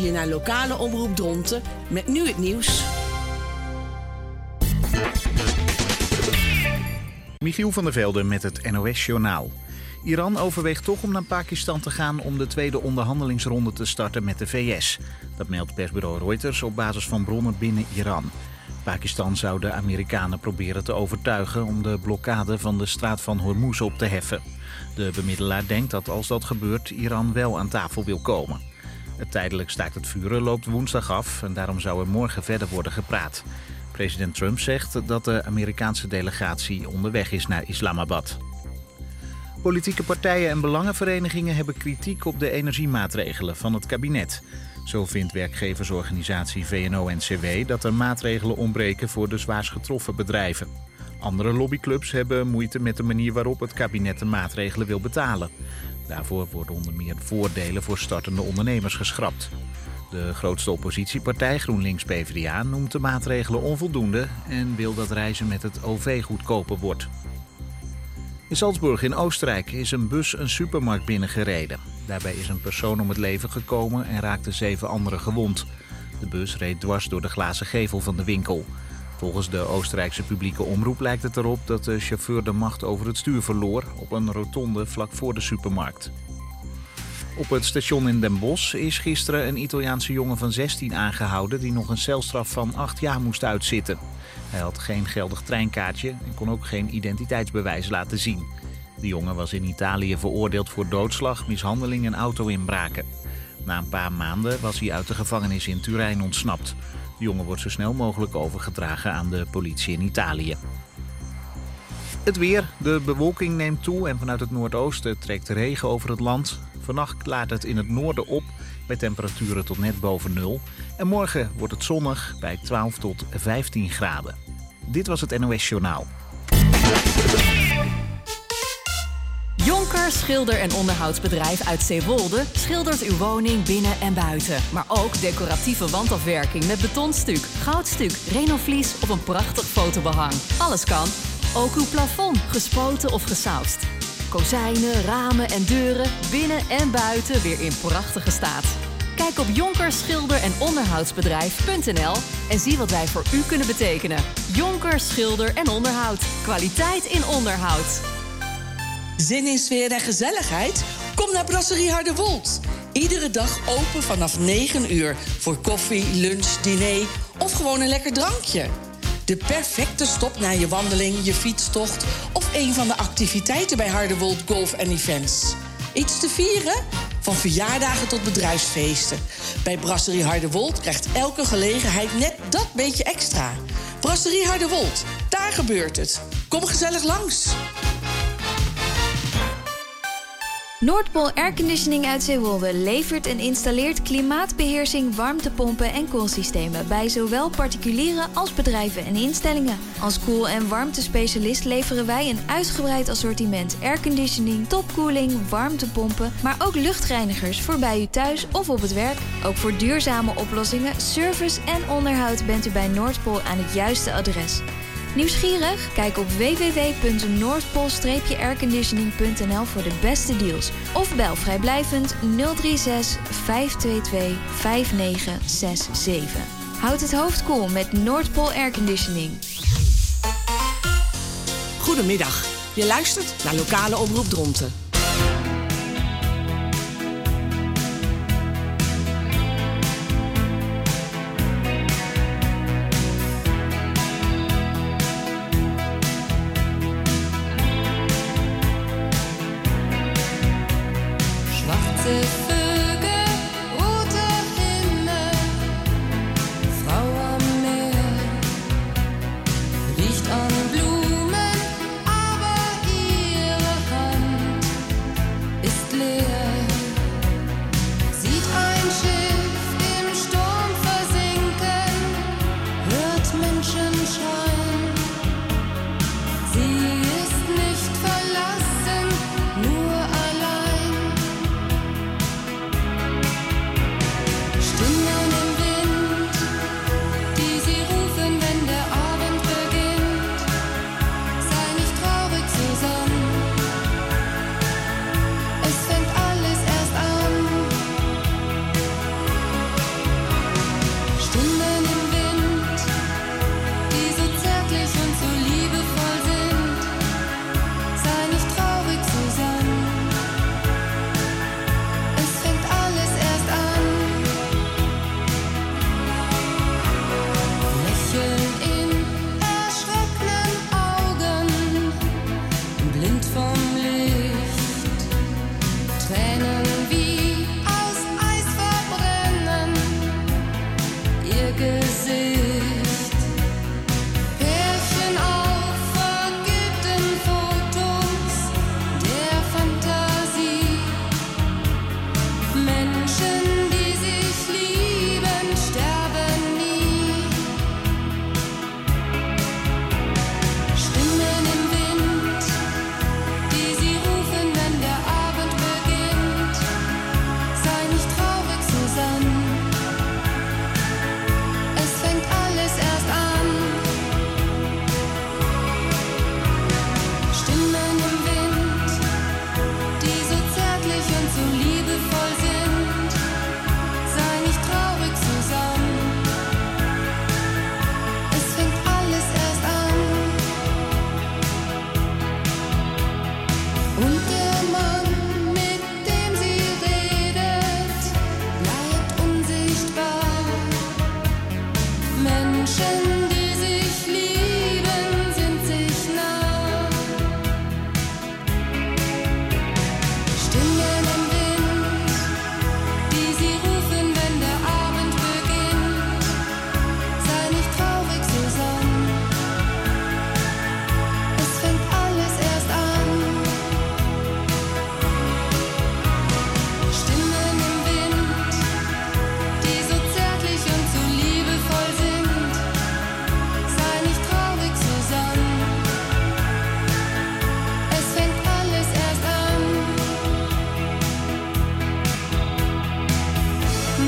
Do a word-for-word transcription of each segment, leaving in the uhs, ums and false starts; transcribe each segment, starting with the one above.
je naar lokale omroep Dronten met nu het nieuws. Michiel van der Velde met het N O S-journaal. Iran overweegt toch om naar Pakistan te gaan om de tweede onderhandelingsronde te starten met de V S. Dat meldt persbureau Reuters op basis van bronnen binnen Iran. Pakistan zou de Amerikanen proberen te overtuigen om de blokkade van de straat van Hormuz op te heffen. De bemiddelaar denkt dat als dat gebeurt, Iran wel aan tafel wil komen. Het tijdelijk staakt het vuren loopt woensdag af en daarom zou er morgen verder worden gepraat. President Trump zegt dat de Amerikaanse delegatie onderweg is naar Islamabad. Politieke partijen en belangenverenigingen hebben kritiek op de energiemaatregelen van het kabinet. Zo vindt werkgeversorganisatie V N O N C W dat er maatregelen ontbreken voor de zwaarst getroffen bedrijven. Andere lobbyclubs hebben moeite met de manier waarop het kabinet de maatregelen wil betalen. Daarvoor worden onder meer voordelen voor startende ondernemers geschrapt. De grootste oppositiepartij GroenLinks P v d A noemt de maatregelen onvoldoende en wil dat reizen met het O V goedkoper wordt. In Salzburg in Oostenrijk is een bus een supermarkt binnengereden. Daarbij is een persoon om het leven gekomen en raakten zeven anderen gewond. De bus reed dwars door de glazen gevel van de winkel. Volgens de Oostenrijkse publieke omroep lijkt het erop dat de chauffeur de macht over het stuur verloor op een rotonde vlak voor de supermarkt. Op het station in Den Bosch is gisteren een Italiaanse jongen van zestien aangehouden die nog een celstraf van acht jaar moest uitzitten. Hij had geen geldig treinkaartje en kon ook geen identiteitsbewijs laten zien. De jongen was in Italië veroordeeld voor doodslag, mishandeling en auto-inbraken. Na een paar maanden was hij uit de gevangenis in Turijn ontsnapt. De jongen wordt zo snel mogelijk overgedragen aan de politie in Italië. Het weer. De bewolking neemt toe en vanuit het noordoosten trekt regen over het land. Vannacht klaart het in het noorden op bij temperaturen tot net boven nul. En morgen wordt het zonnig bij twaalf tot vijftien graden. Dit was het N O S-journaal. Jonker Schilder- en Onderhoudsbedrijf uit Zeewolde schildert uw woning binnen en buiten. Maar ook decoratieve wandafwerking met betonstuk, goudstuk, renovlies of een prachtig fotobehang. Alles kan. Ook uw plafond, gespoten of gesausd. Kozijnen, ramen en deuren, binnen en buiten weer in prachtige staat. Kijk op jonker schilder en onderhoudsbedrijf punt n l en zie wat wij voor u kunnen betekenen. Jonker Schilder en Onderhoud. Kwaliteit in onderhoud. Zin in sfeer en gezelligheid? Kom naar Brasserie Harderwold. Iedere dag open vanaf negen uur voor koffie, lunch, diner of gewoon een lekker drankje. De perfecte stop na je wandeling, je fietstocht of een van de activiteiten bij Harderwold Golf en Events. Iets te vieren? Van verjaardagen tot bedrijfsfeesten. Bij Brasserie Harderwold krijgt elke gelegenheid net dat beetje extra. Brasserie Harderwold, daar gebeurt het. Kom gezellig langs. Noordpool Airconditioning uit Zeewolde levert en installeert klimaatbeheersing, warmtepompen en koelsystemen bij zowel particulieren als bedrijven en instellingen. Als koel- en warmtespecialist leveren wij een uitgebreid assortiment airconditioning, topkoeling, warmtepompen, maar ook luchtreinigers voor bij u thuis of op het werk. Ook voor duurzame oplossingen, service en onderhoud bent u bij Noordpool aan het juiste adres. Nieuwsgierig? Kijk op w w w punt noordpool airconditioning punt n l voor de beste deals. Of bel vrijblijvend nul drie zes vijf twee twee vijf negen zes zeven. Houd het hoofd koel met Noordpool Airconditioning. Goedemiddag. Je luistert naar lokale omroep Dronten. Riecht an Blumen, aber ihre Hand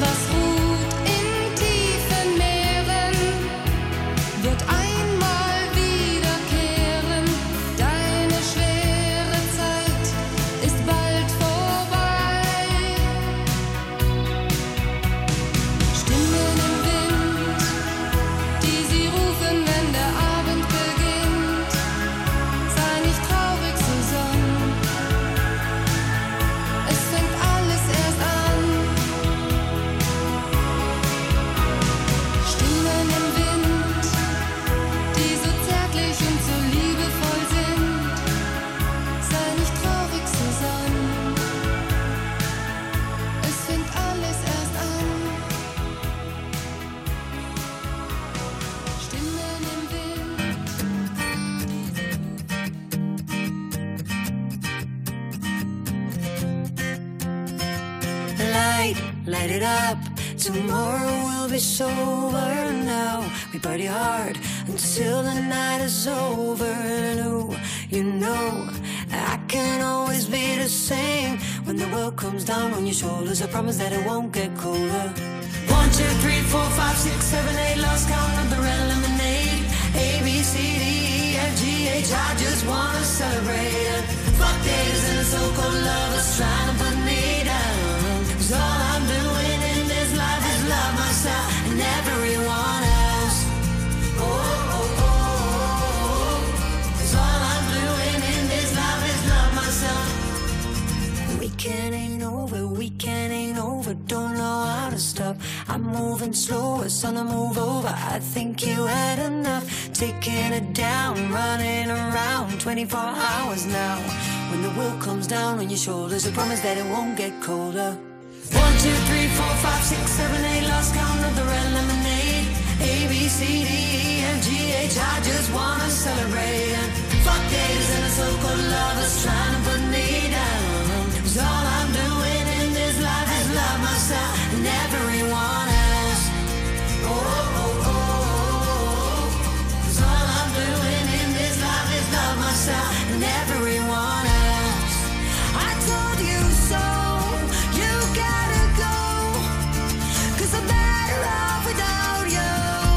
was ruht in tiefen Meeren, wird einmal wiederkehren. Deine schwere Zeit ist bald vorbei. Stimmen im Wind, die sie rufen, wenn der Abend beginnt. Sei nicht traurig, Susanne, es fängt alles erst an. Stimmen im Wind, die so zärtlich und so liebevoll sind. Sei nicht traurig, Susanne, es fängt alles erst an. Stimmen im Wind. Light, light it up. Tomorrow will be sober now. We party hard until the night is over. And ooh, you know, I can always be the same. When the world comes down on your shoulders, I promise that it won't get colder. One, two, three, four, five, six, seven, eight, lost count of the red lemonade. A, B, C, D, E, F, G, H, I just wanna celebrate. Fuck days and so-called lovers trying to put me down. 'Cause all I'm doing in this life is love myself and everyone else. Oh, oh, oh, oh. 'Cause all I'm doing in this life is love myself. The weekend ain't over, weekend ain't over. Don't know how to stop. I'm moving slow, it's on the move over. I think you had enough, taking it down, running around twenty-four hours now. When the world comes down on your shoulders, I promise that it won't get colder. One, two, three, four, five, six, seven, eight, lost count of the red lemonade. A, B, C, D, E, F, G, H, I just wanna celebrate. And fuck days and the so-called lovers trying to put me down. 'Cause all I'm doing in this life is love myself and everyone else. Oh, oh, oh, oh. 'Cause all I'm doing in this life is love myself and everyone else. I told you so. You gotta go. 'Cause I'm better off without you.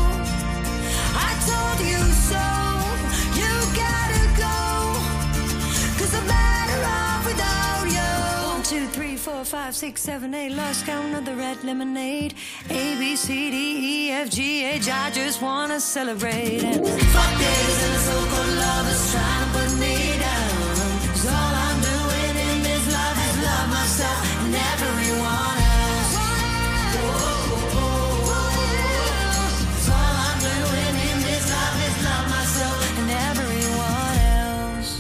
I told you so. You gotta go. 'Cause I'm better off without you. One, two, three, four, five, six, seven, eight, lost count of the red lemonade. A, B, C, D, E, F, G, H, I just wanna celebrate. And fuck days and the so-called lovers trying to put me down. 'Cause all I'm doing in this life is love myself and everyone else. Oh, oh, oh, oh. 'Cause all I'm doing in this life is love myself and everyone else.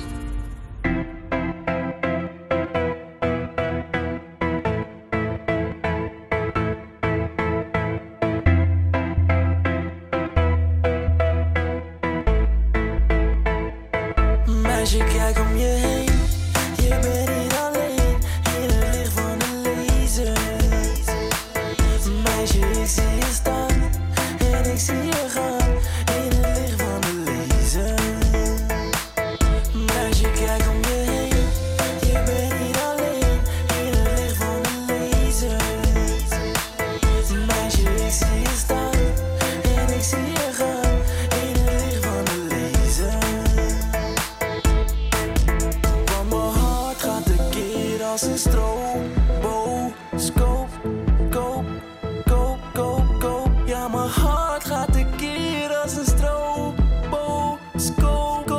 Meisje, kijk om je heen. Je bent niet alleen in het licht van de laser. Meisje, ik zie je staan en ik zie je gaan in het licht van de laser. Meisje, kijk om je heen. Je bent niet alleen in het licht van de laser. Meisje, ik zie je staan en ik zie je gaan in het licht van de laser. Want mijn hart gaat tekeer als een stroboscoop. Koop, koop, koop, koop. Ja, mijn hart gaat tekeer als een stroboscoop.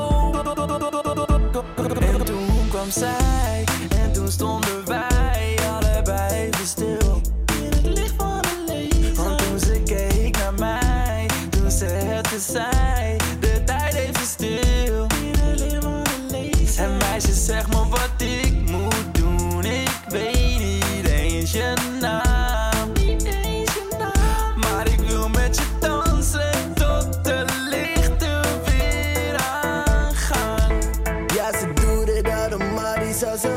En toen kwam zij en toen stonden wij allebei even stil in het licht van de laser. Want toen ze keek naar mij, toen zette zij de tijd even stil in het licht van de laser. En meisje, zeg me wat ik moet doen, ik weet niet eens je naam. Niet eens je naam. Maar ik wil met je dansen tot de lichten weer aangaan. Ja, ze doet het automatisch als ze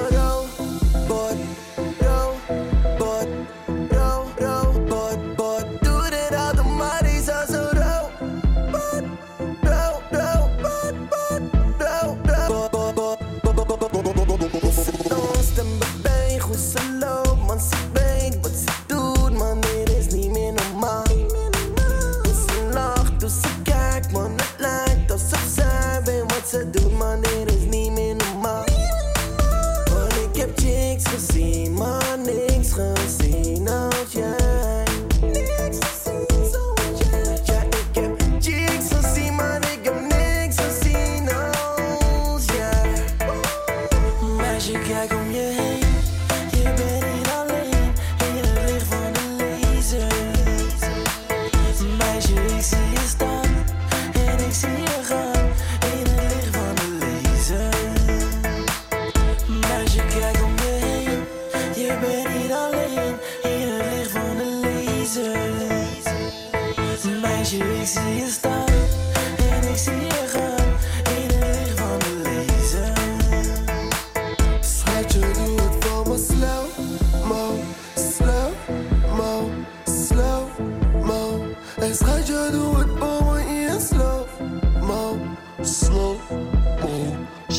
Meisje, ik zie je staan en ik zie je gaan in het licht van de laser. Schatje, doe het voor me slow mo, slow mo, slow mo. En schatje, doe het voor me in slow mo, slow mo,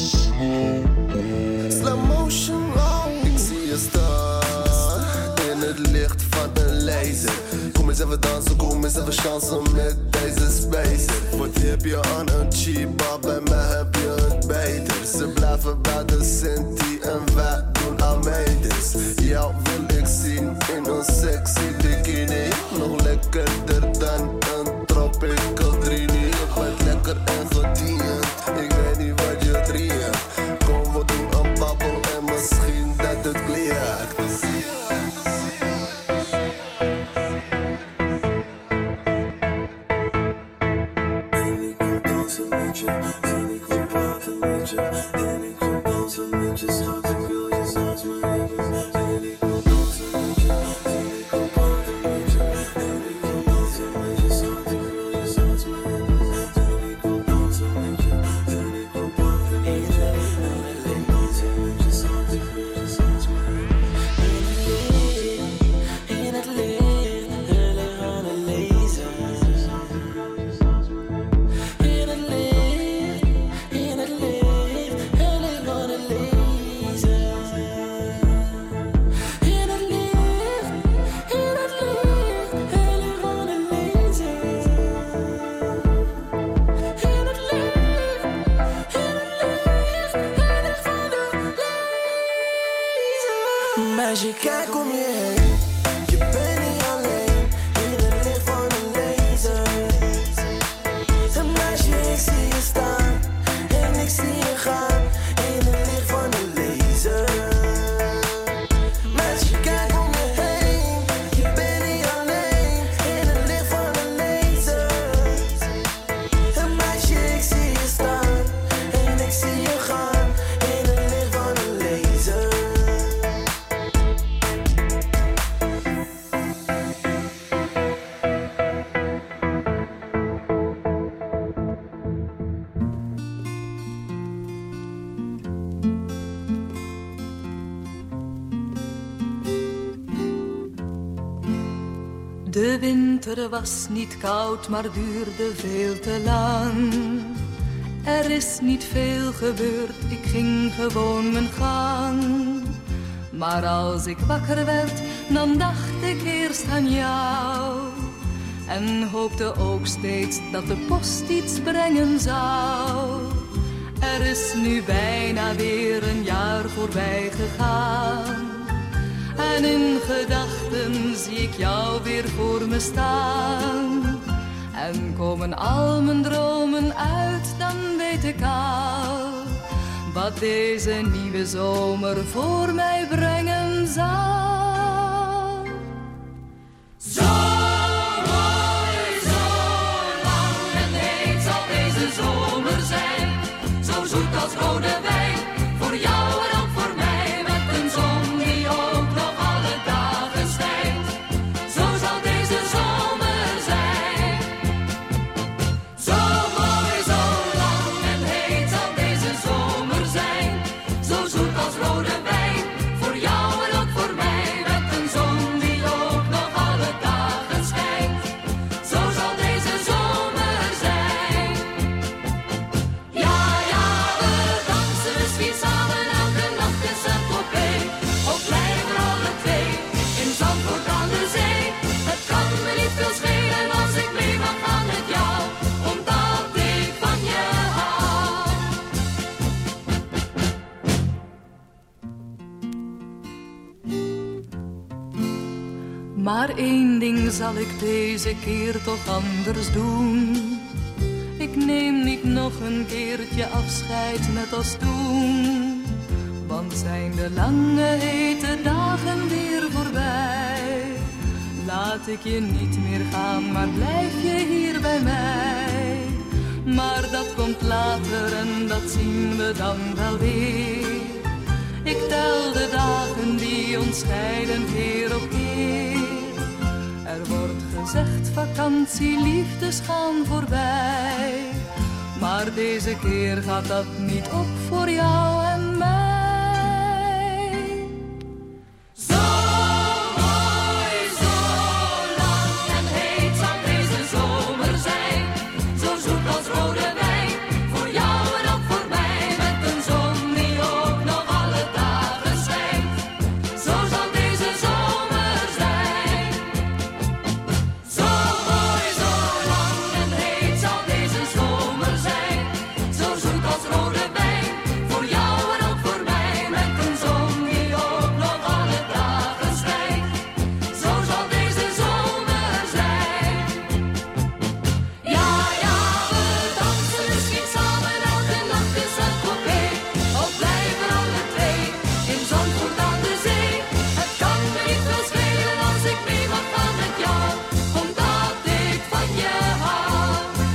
slow motion. Oh, ik zie je staan in het licht van een laser. Kom eens even dansen, kom eens even chansen met deze spacer. Wat heb je aan een cheap, bij mij heb je het beter. Ze blijven bij de Sinti en wij doen aan meters. Jou wil ik zien in een sexy bikini. Nog lekkerder dan een tropical drini. Je bent lekker en gediend, ik weet niet wat je drinkt. Kom, we doen een babbel en misschien dat het klikt. Meisje, kijk om je heen. Je bent niet alleen in het licht van een laser. Een meisje, ik zie je staan en ik zie je gaan in het licht van een laser. Meisje, kijk om je heen. Je bent niet alleen in het licht van een laser. Een meisje, ik zie je staan en ik zie je gaan in het licht van een laser. De winter was niet koud, maar duurde veel te lang. Er is niet veel gebeurd, ik ging gewoon mijn gang. Maar als ik wakker werd, dan dacht ik eerst aan jou. En hoopte ook steeds dat de post iets brengen zou. Er is nu bijna weer een jaar voorbij gegaan. En in gedachten zie ik jou weer voor me staan. En komen al mijn dromen uit, dan weet ik al wat deze nieuwe zomer voor mij brengen zal. Zo mooi, zo lang en heet zal deze zomer zijn. Zo zoet als rode wijn, voor jou en ook voor mij. Met een zon die ook nog alle dagen schijnt. Zo zal deze zomer zijn. Zo mooi, zo lang en heet zal deze zomer zijn. Zo zoet als rode wijn, voor jou en ook voor mij. Met een zon die ook nog alle dagen schijnt. Zo zal deze zomer zijn. Ja, ja, we dansen misschien samen elke nacht in Saint-Tropez. Of blijven alle twee in Zandvoort aan de zee. Het kan me niet veel schelen als ik mee mag gaan met jou, omdat ik van je hou. Maar één ding zal ik deze keer toch anders doen. Ik neem niet nog een keertje afscheid net als toen. Want zijn de lange hete dagen weer voorbij. Laat ik je niet meer gaan, maar blijf je hier bij mij. Maar dat komt later en dat zien we dan wel weer. Ik tel de dagen die ons scheiden keer op keer. Er wordt gezegd vakantie, liefdes gaan voorbij. Maar deze keer gaat dat niet op voor jou en mij. Zo mooi, zo lang en heet zal deze zomer zijn. Zo zoet als rode wijn, voor jou en ook voor mij. Met een zon die ook nog alle dagen schijnt. Zo zal deze zomer zijn. Zo mooi, zo lang en heet zal deze zomer zijn. Zo zoet als rode wijn, voor jou en ook voor mij. Met een zon die ook nog alle dagen schijnt. Zo zal deze zomer zijn. Ja, ja, we dansen misschien samen elke nacht in Saint-Tropez. Of blijven alle twee in Zandvoort aan de zee. Het kan me niet veel schelen als ik mee mag gaan met jou, omdat ik van je hou.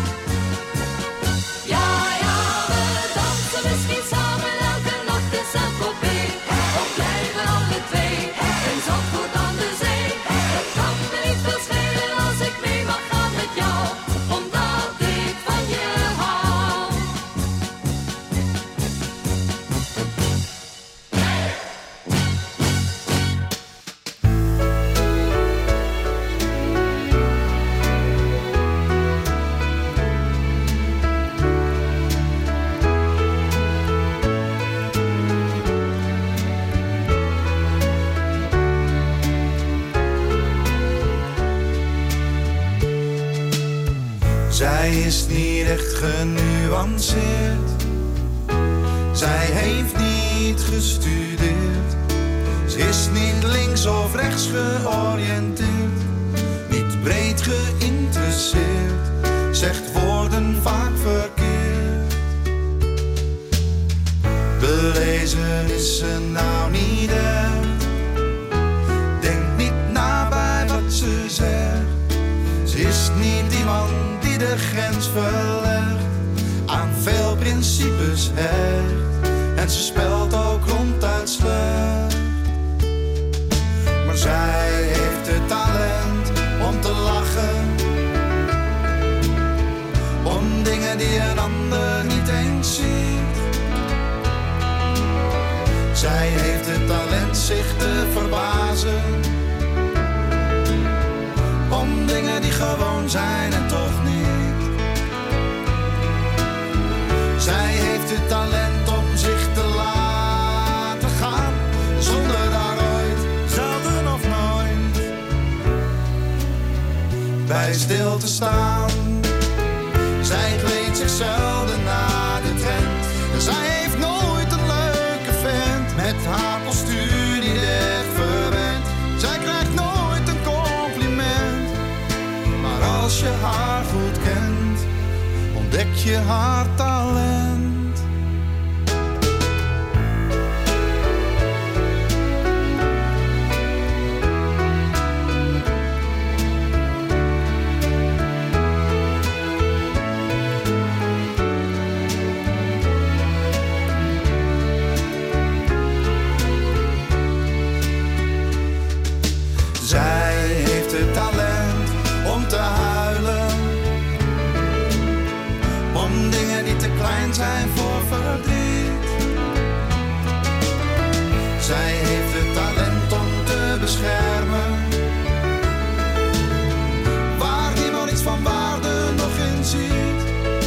Ja, ja, we dansen misschien samen elke nacht in Saint-Tropez. Of blijven alle twee in Zandvoort aan de zee. Het kan me niet veel schelen als ik mee mag gaan met jou, omdat ik van je hou. Zij is niet echt genuanceerd. Zij heeft niet gestudeerd. Ze is niet links of rechts georiënteerd. Niet breed geïnteresseerd. Zegt woorden vaak verkeerd. Belezen is ze nou niet echt. Denkt niet na bij wat ze zegt. Ze is niet iemand die de grens verlegt, aan veel principes hecht. En ze spelt ook ronduit slecht. Maar zij heeft het talent om te lachen, om dingen die een ander niet eens ziet. Zij heeft het talent zich te verbazen, om dingen die gewoon zijn en toch niet. Zij heeft het talent om zich te laten gaan, zonder daar ooit, zelden of nooit, bij stil te staan. Zij kleedt zich zelden naar de trend. En zij heeft nooit een leuke vent, met haar postuur die echt verwend. Zij krijgt nooit een compliment, maar als je haar goed kent, ontdek je haar talent. Zij heeft het talent om te huilen, om dingen die te klein zijn voor verdriet. Zij heeft het talent om te beschermen, waar niemand iets van waarde nog in ziet.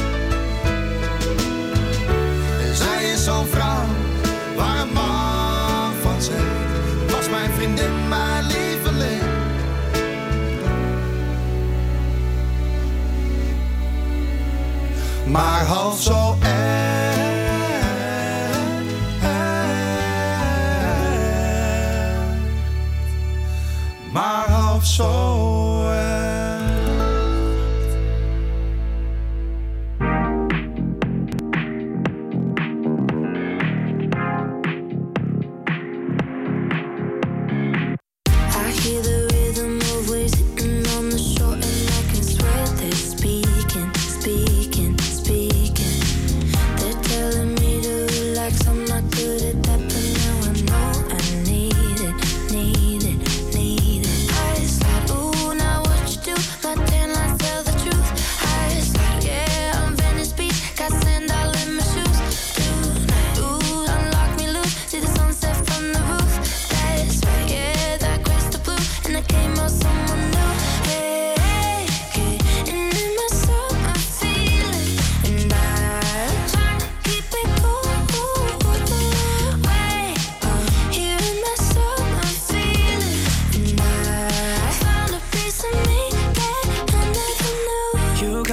En zij is zo'n vrouw waar een man van zegt, was mijn vriendin, mijn lieveling. Maar half zo erg, maar half zo erg. I hear the rhythm of waves hitting on the shore, and I can swear they're speaking, speaking, speaking. They're telling me to relax, I'm not good at that, but now I know I need it, need it, need it. I slide away.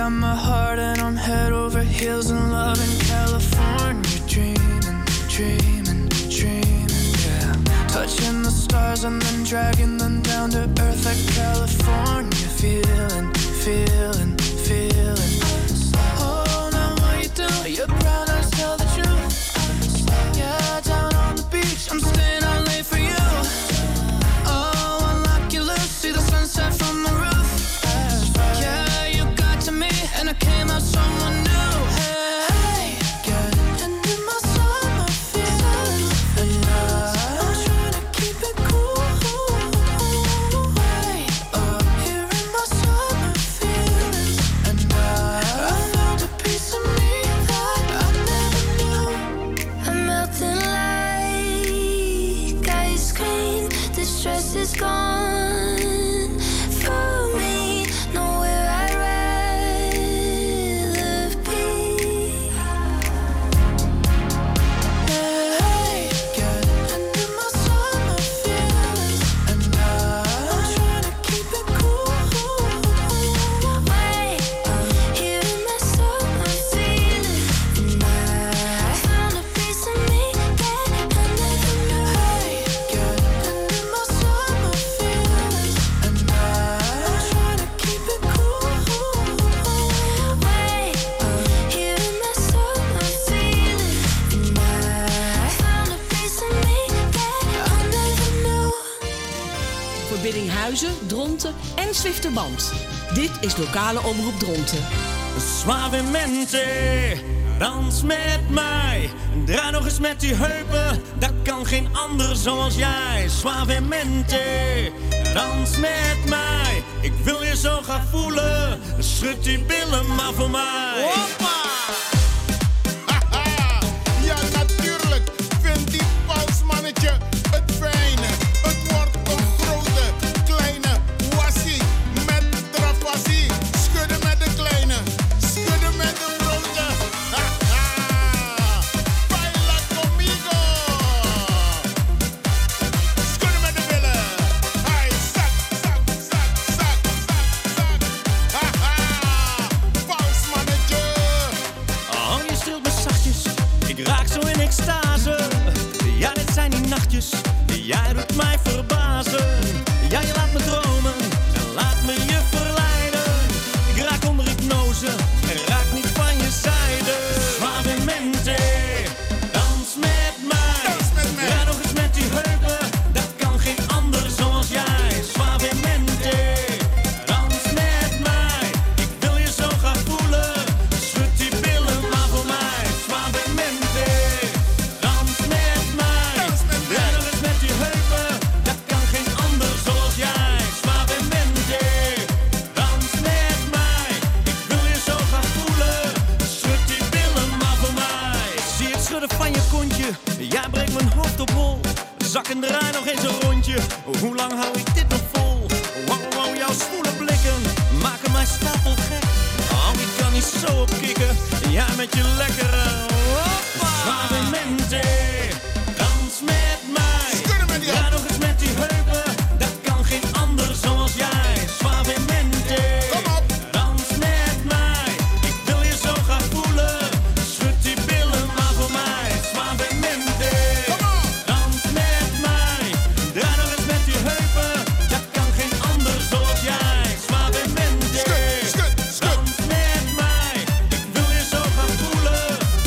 got my heart and I'm head over heels in love in California. Dreaming, dreaming, dreaming, yeah. Touching the stars and then dragging them down to earth like California. Feeling, feeling, feeling. Oh, now what you do? Your brown eyes tell the truth. Yeah, down on the beach, I'm staying out late for you. Oh, unlock your lips, see the sunset from the roof. Yeah, you got to me, and I came out someone new. Hey, get into my summer feelings, and I'm trying to keep it cool. Hey, up here in my summer feelings, and I found a piece of me that I never knew. I'm melting like ice cream. The stress is gone for me. Nowhere I'd rather be. Hey, get into my summer feelings, and I'm trying to keep it cool. Way up here in my summer feeling, and I found a piece of me that I never knew. Hey, get into my summer feelings, and I'm trying to keep it cool. Way up here in my summer feeling, and I found a piece of me that I never knew. Voor Biddinghuizen, Dronten en Zwifterband. Dit is lokale omroep Dronten. Suavemente, dans met mij. Draai nog eens met die heupen, dat kan geen ander zoals jij. Suavemente, dans met mij. Ik wil je zo gaan voelen, schud die billen maar voor mij. Hoppa! Haha! Ja, natuurlijk vindt die pausmannetje het fijne. Het wordt een grote, kleine wassie met travassie. Schudden met de kleine, schudden met de grote. Haha! Baila conmigo! Schudden met de billen. Hij zak, zak, zak, zak, zak, zak. Haha! Pausmannetje! Oh, je stilt me zachtjes, ik raak zo in extase. Ja, dit zijn die nachtjes, jij doet mij verbazen. Ja, je laat me dromen en laat me je verleiden. Ik raak onder hypnose en raak niet van je zijde. Suavemente, dans met mij. Draai nog eens met die heupen, dat kan geen ander zoals jij. Suavemente, dans met mij. Ik wil je zo gaan voelen, schud die billen maar voor mij. Suavemente, dans met mij. Draai nog eens met die heupen, dat kan geen ander zoals jij. Suavemente, dans met mij. Ik wil je zo gaan voelen, schud die billen maar voor mij. Ik zie het schudden van je kontje, jij brengt mijn hoofd op hol. Zak en draai nog eens een rondje, hoe lang hou ik dit nog vol? Wow, wow, jouw zwoele blikken maken mij stapel gek. Oh, ik kan niet zo opkikken, jij met je lekkere hoppa. Suavemente, dans met mij. Draai nog eens met die heupen, dat kan geen ander zoals jij. Suavemente, dans met mij. Ik wil je zo gaan voelen, schud die billen maar voor mij. Suavemente, dans met mij. Draai nog eens met die heupen, dat kan geen ander zoals jij. Suavemente, dans met mij. Ik wil je zo gaan voelen,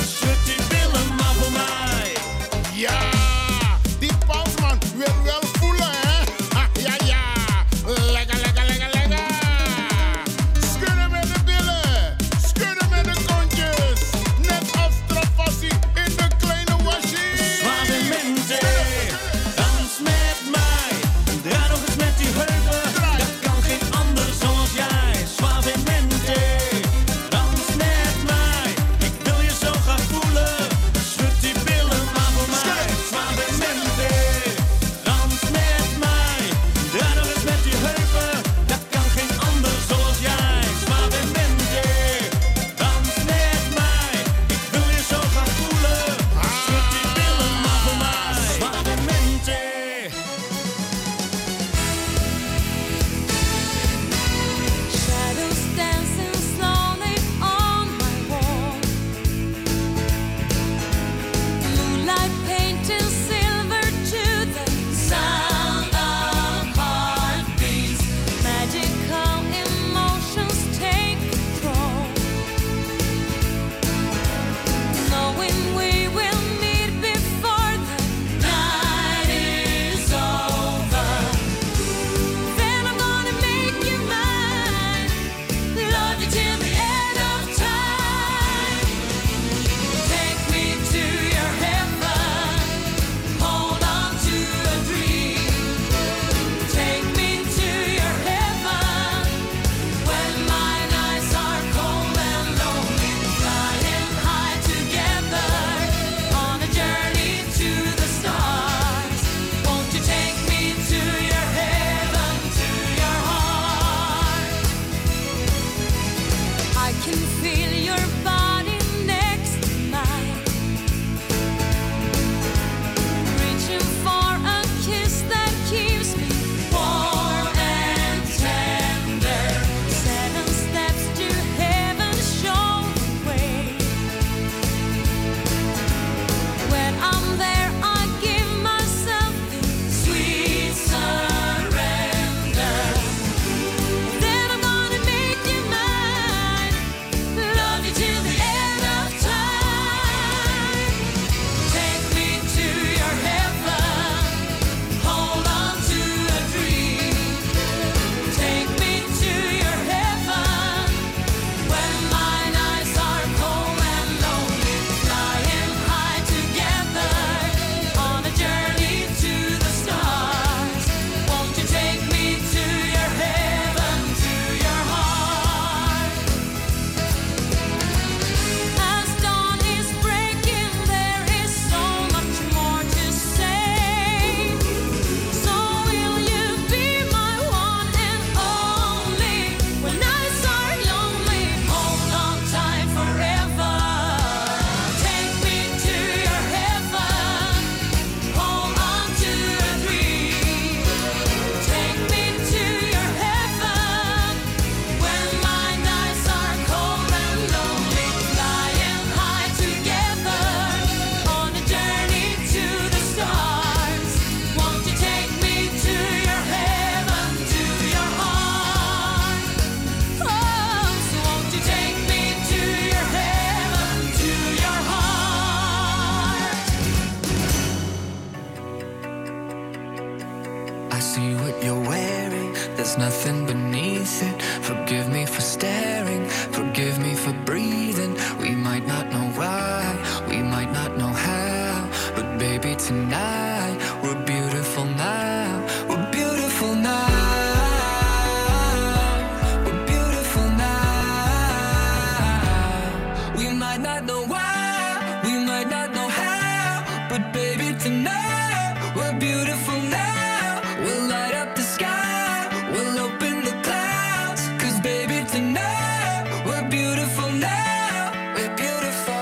tonight. We're beautiful now. We're beautiful.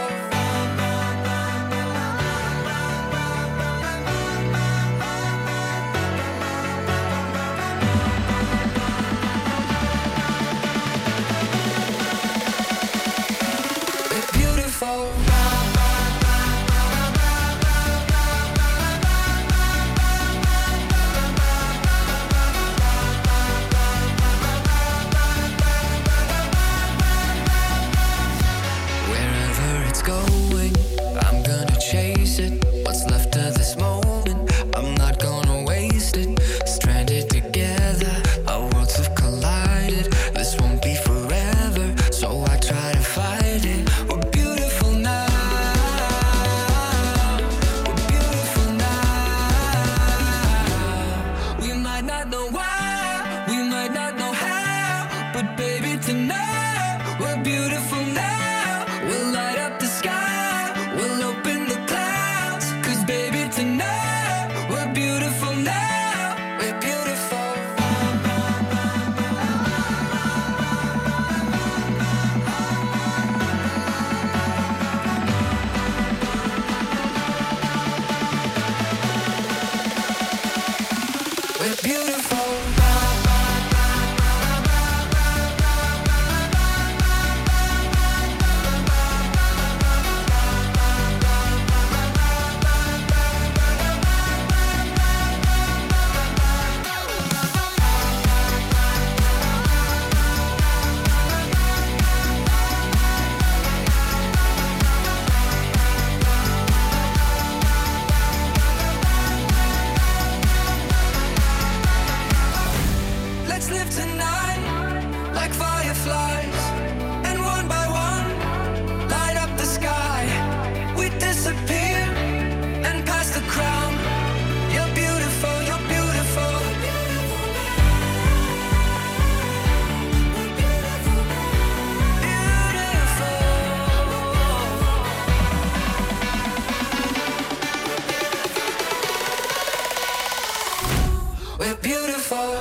We're beautiful. Going, I'm gonna chase it. What's left of this moment, I'm not gonna waste it. Stranded together, our worlds have collided. This won't be forever, so I try to fight it. We're beautiful now. We're beautiful now. We might not know why, we might not know how, but baby tonight, we're beautiful now. We'll light up the sky, we'll open the clouds. Cause baby tonight, we're beautiful now. We're beautiful. We're beautiful. Let's live tonight like fireflies, and one by one light up the sky. We disappear and pass the crown. You're beautiful, you're beautiful. Beautiful. We're beautiful.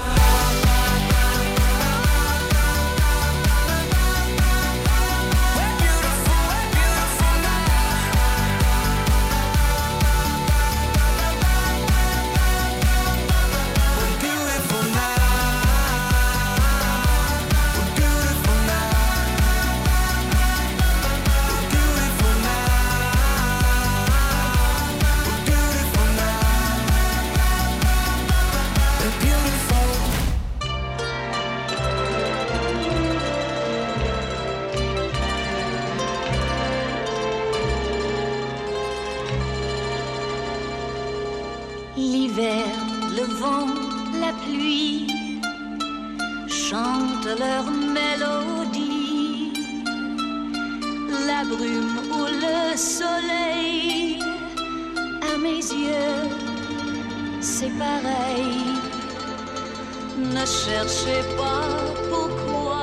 L'hiver, le vent, la pluie chantent leur mélodie. La brume ou le soleil, à mes yeux, c'est pareil. Ne cherchez pas pourquoi,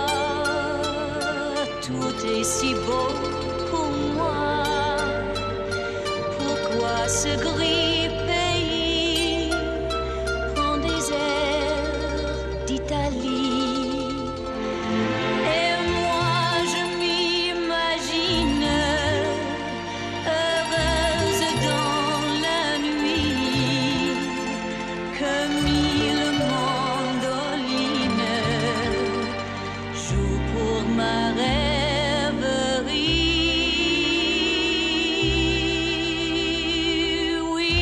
tout est si beau pour moi. Pourquoi ce gris pays prend des airs d'Italie? Et moi je m'imagine heureuse dans la nuit, que mille mandolines jouent pour ma rêverie. Oui,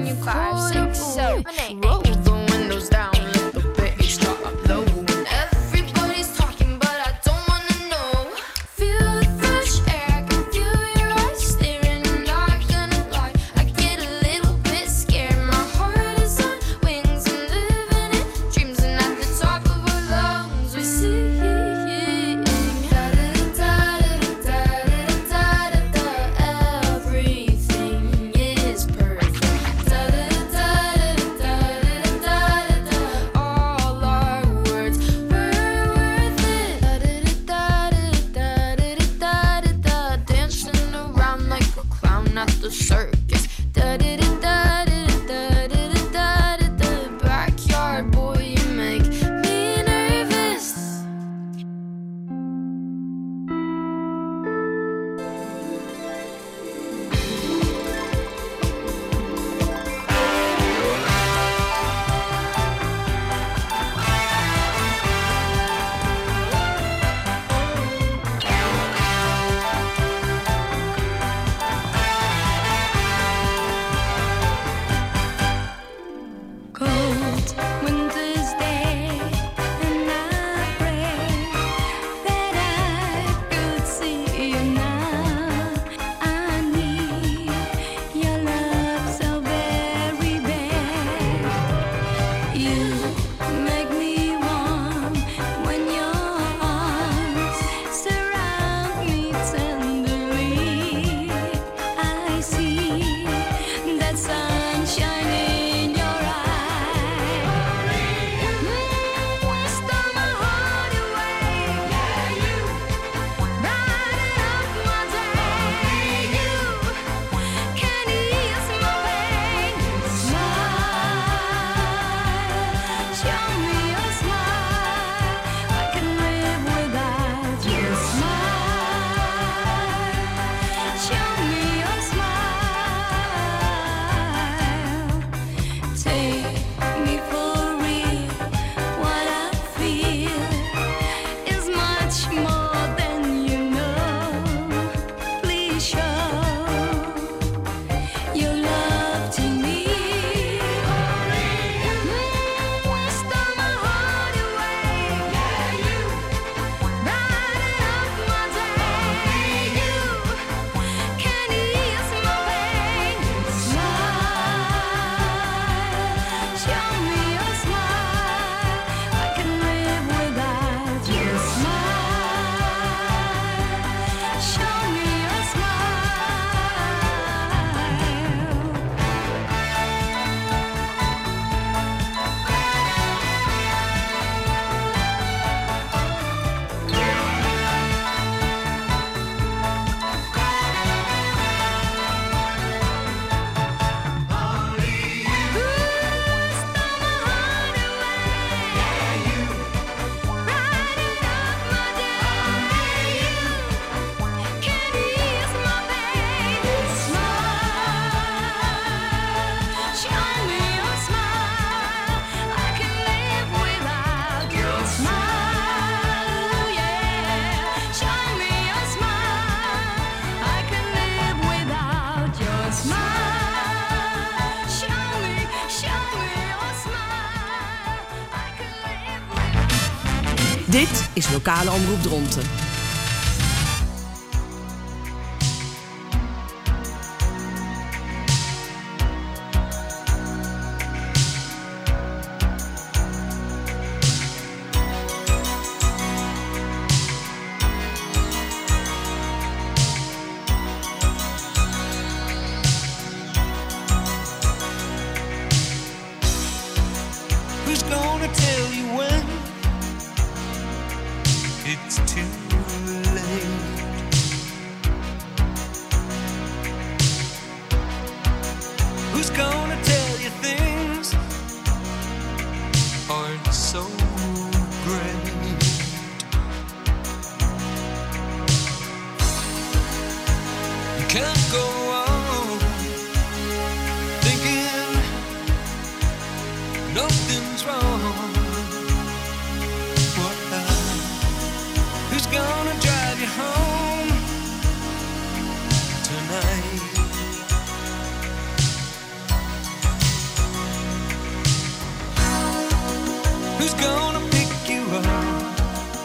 when you five, six, seven, eight. Roll the windows down, let the bass drop low. Everybody's talking, but I don't wanna know. Feel the fresh air, I can feel your eyes staring. And I'm gonna lie, I get a little bit scared. My heart is on wings and living in dreams. And at the top of our lungs we sing. The circus, da da da da da da da da da. Backyard boy, you make me nervous. Cold winter's day, and I pray that I could see you now. I need your love so very bad. You make me warm when your arms surround me tenderly. I see that sunshine in your eyes. Stole my heart away. Yeah, you brighten up my day. You can ease my pain. Smile, show me your smile. I can live without your smile. Show me your smile. Take me for real. What I feel is much more than you know. Please show your love to me. Stole my heart away. Yeah, you brighten up my day. You can ease my pain. Smile, show me your smile. I can live without your smile. Show me your Dit is Lokale Omroep Dronten. Who's gonna tell you when it's too late? Who's gonna tell you things aren't so great? You can't go on thinking nothing's wrong. What now? Who's gonna drive you home tonight? Who's gonna pick you up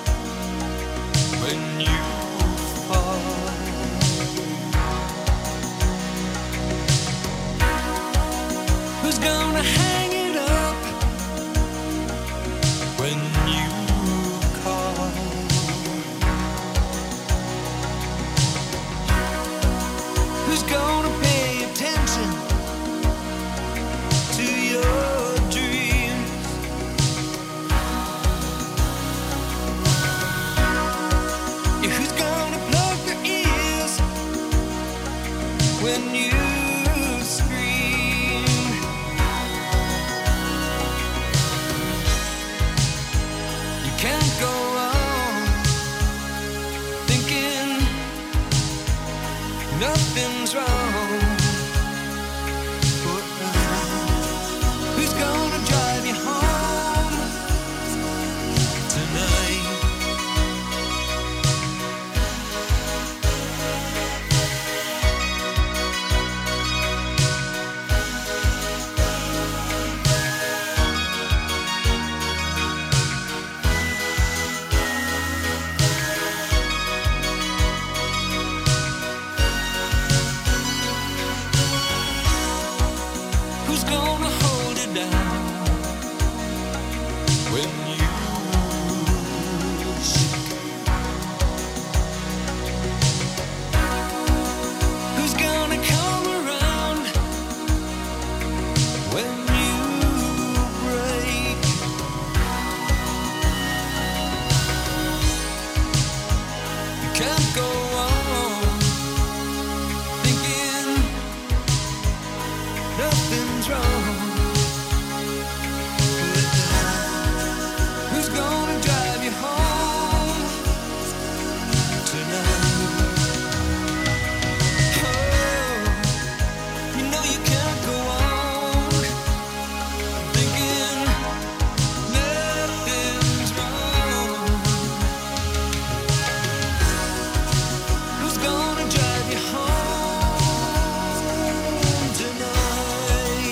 when you fall? Who's gonna hang it up when you call? Who's gonna pay attention to your dreams? Yeah, who's gonna plug your ears when you scream? You can't go on thinking nothing's wrong. Who's gonna drive you home tonight? Who's gonna hold it down when you shake? Who's gonna come around when you break? You can't go on thinking nothing's wrong. Who's gonna drive you home tonight? Oh, you know you can't go on thinking nothing's wrong. Who's gonna drive you home tonight?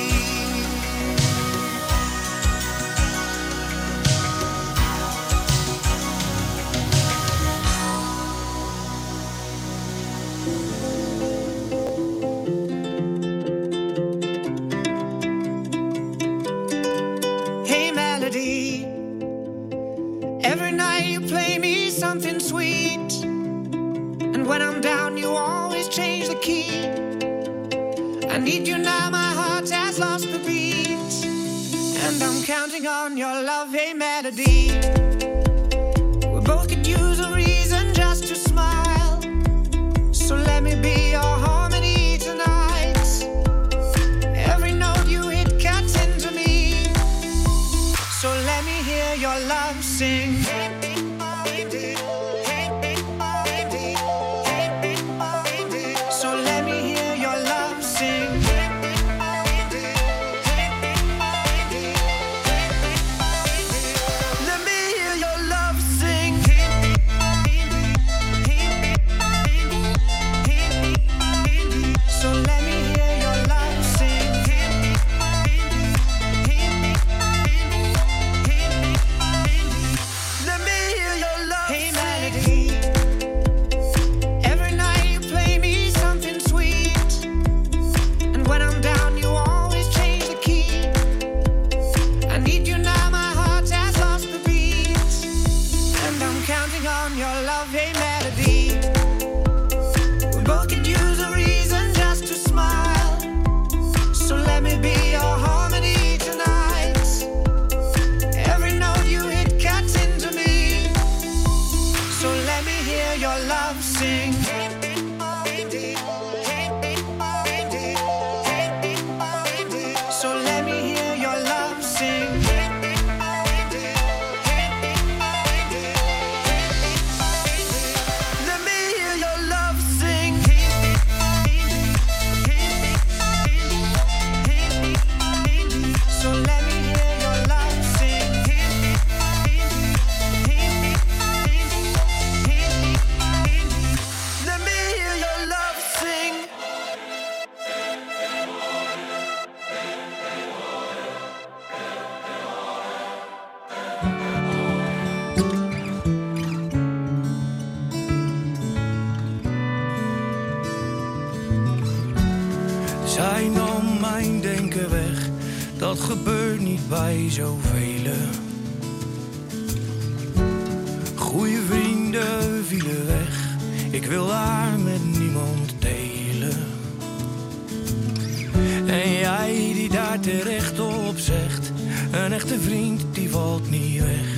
Hey melody, every night you play me something sweet, and when I'm down you always change the key. I need you now, my heart has lost the beat, and I'm counting on your love. Hey melody, we both could use a reason just to smile, so let me be your harmony tonight. Every note you hit cuts into me, so let me hear your love sing. So let me hear your love sing. Let me hear your love sing. So let me hear your love sing. Let me dat gebeurt niet bij zoveel. Goeie vrienden vielen weg, ik wil haar met niemand delen. En jij die daar terecht op zegt, een echte vriend die valt niet weg.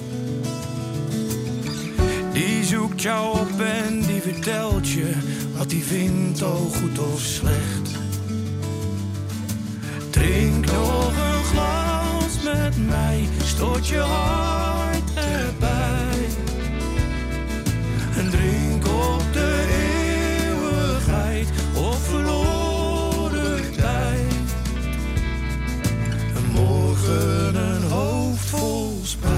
Die zoekt jou op en die vertelt je wat hij vindt, al goed of slecht. Drink nog een glas met mij, stoot je hart erbij. En drink op de eeuwigheid of verloren tijd. En morgen een hoofd vol spijt.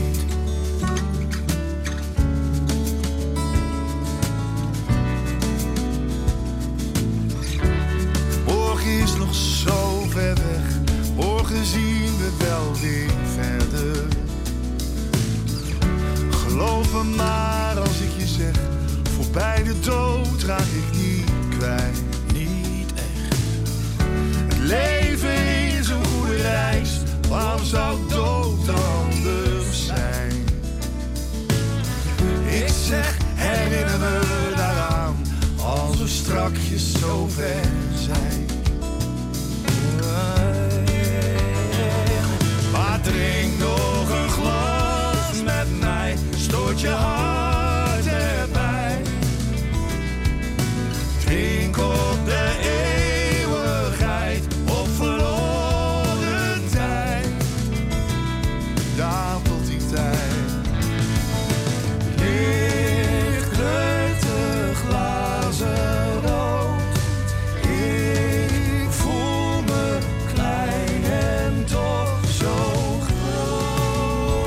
Is nog zo ver weg, morgen zien we wel weer verder. Geloof me maar als ik je zeg, voorbij de dood raak ik niet kwijt. Niet echt. Het leven is een goede reis, waarom zou dood anders zijn? Ik zeg, herinner me daaraan, als we strakjes zo ver zijn. Maar drink nog een glas met mij, stoot je hart erbij. Drink op de eeuwigheid of verloren tijd. Daar tot die tijd ligt het de glazen rood. Ik voel me klein en toch zo groot.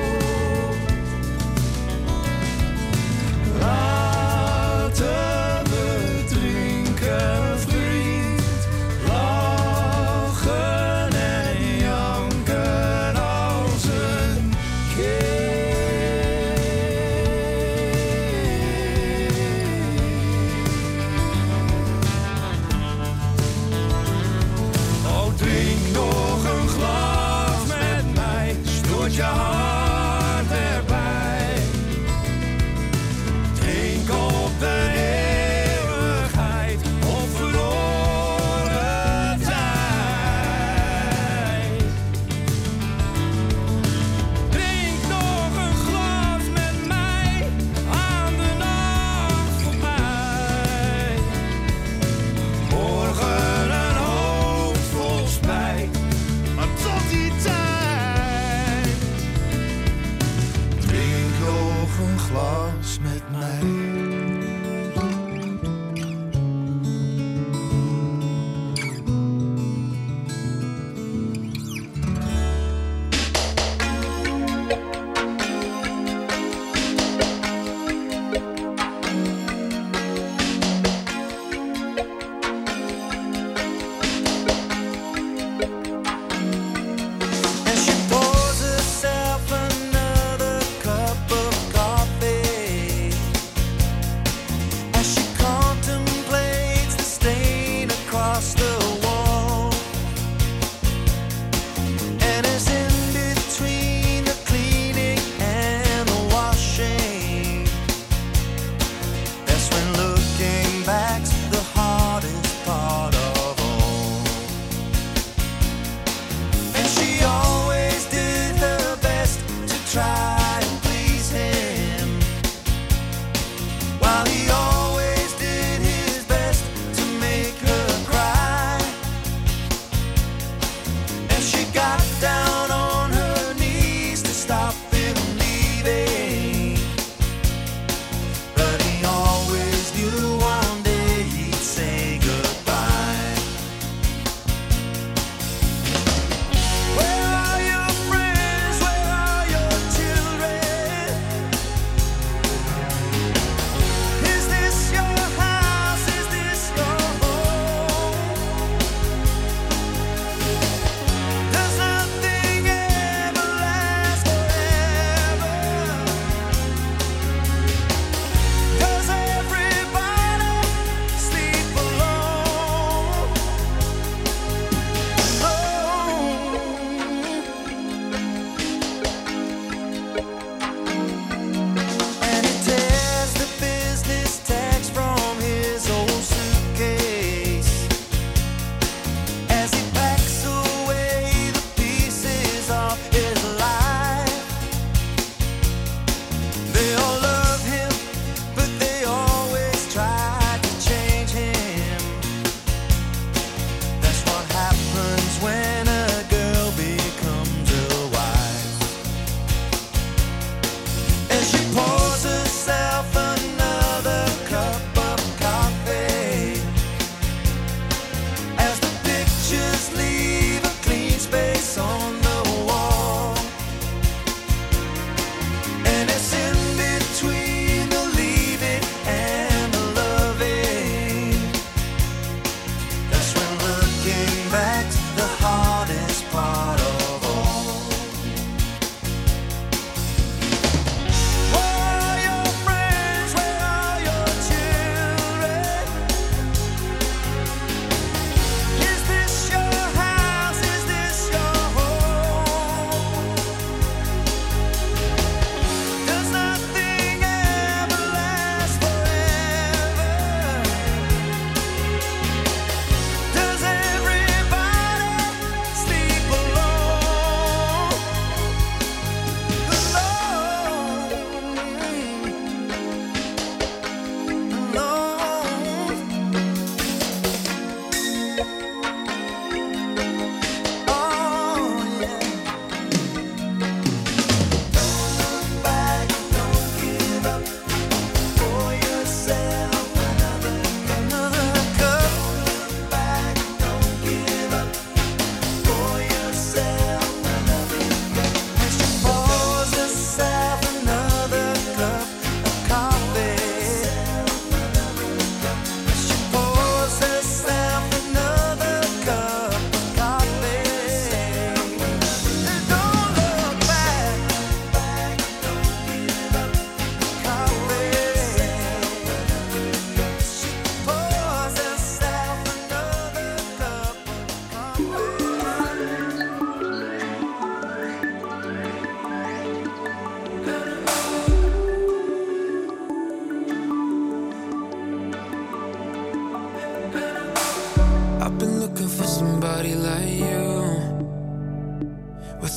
Laten we drinken, vriend, lachen en janken als een kind. Oh, drink nog een glas met mij, stoot je hart erbij. Drink op de eeuwigheid of verloren tijd. Drink nog een glas met mij, aan de nacht voorbij. Morgen een hoofd vol spijt, maar tot die tijd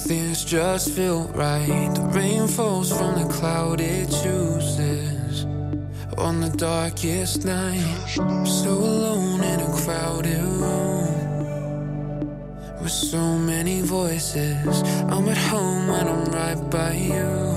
things just feel right. The rain falls from the cloud it chooses. On the darkest night, so alone in a crowded room with so many voices. I'm at home when I'm right by you,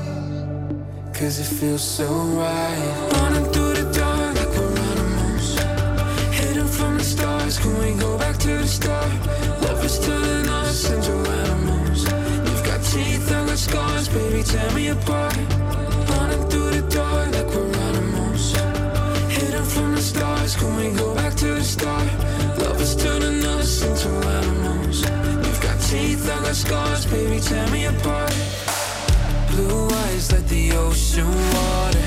'cause it feels so right. Running through the dark like we're animals, hidden from the stars. Can we go back to the start? Love is turning us into animals. You've got teeth, I got scars, baby, tear me apart. Running through the dark like we're animals, hidden from the stars. Can we go back to the start? Love is turning us into animals. You've got teeth, I got scars, baby, tear me apart. Blue eyes like the ocean water,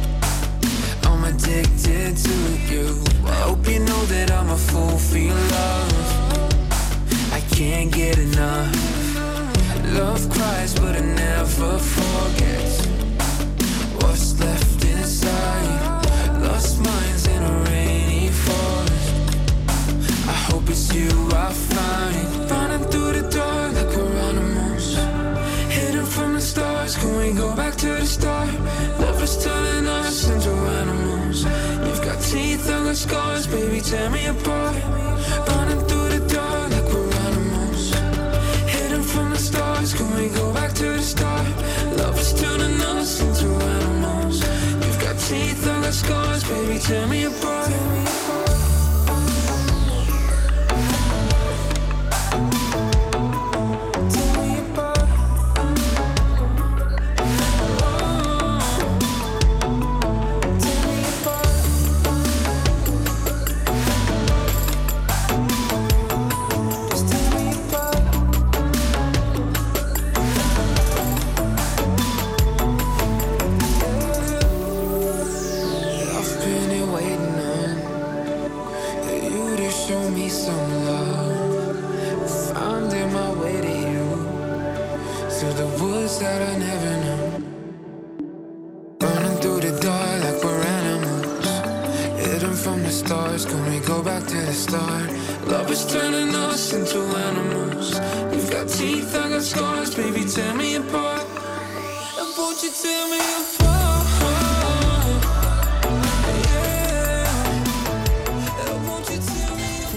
I'm addicted to you. I hope you know that I'm a fool for your love. I can't get enough. Love cries but it never forgets what's left inside. Lost minds in a rainy forest, I hope it's you I find. Running through the dark like we're animals, hidden from the stars. Can we go back to the start? Love is turning us into animals. You've got teeth, I got scars, baby, tear me apart. Running through the dark like we're animals, hidden from the stars. Can we go back to the start? Love is turning us into animals. You've got teeth, I got scars, baby, tear me apart.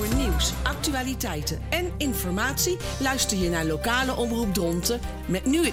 Actualiteiten en informatie luister je naar Lokale Omroep Dronten met nu het